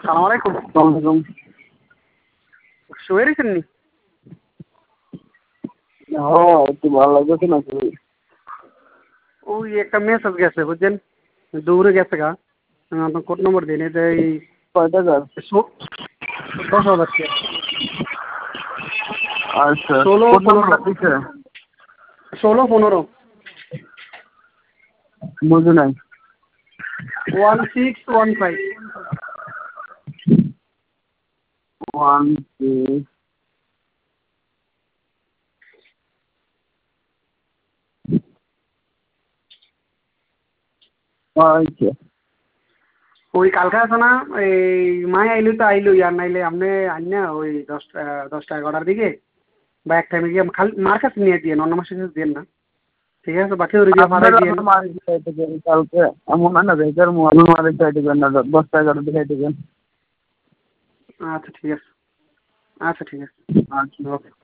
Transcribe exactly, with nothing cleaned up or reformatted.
সালাম আলাইকুম। ওয়ালাইকুম। শুয়ে রয়েছেন নি? হ্যাঁ একটু ভালো লাগতেছে না কি? ওই একটা মেসেজ গেছে বুঝছেন, দৌড়ে গেছে গা। আপনার কোড নম্বর দিন, এটা এই কয় টাকার? সো- দশ হাজার টাকা। আচ্ছা ষোলো কোড পনেরো নাম্বারটা দিছে? ষোলো পনেরো বুঝি নাই। One six one five. One six আচ্ছা ওই কালকে আছে না, এই মাই আইলো তো আইলো, আর নাইলে আপনি আন না ওই দশটা দশটা এগারোটার দিকে বা এক টাইমে গিয়ে খালি মার কাছে নিয়ে দিয়ে অন্য মাসের কাছে দিয়ে না, ঠিক আছে? বাকি ওর গিয়ে ফাড়াই আপনারা দিয়ে। মারি খাইতে গেলেন কালকে, এমন হয় না বেকার মোবাইল মারি খাইতে গেলেন না, দশটা এগারোটা খাইতে গেলেন। আচ্ছা ঠিক আছে, আচ্ছা ঠিক আছে, আচ্ছা। ওকে।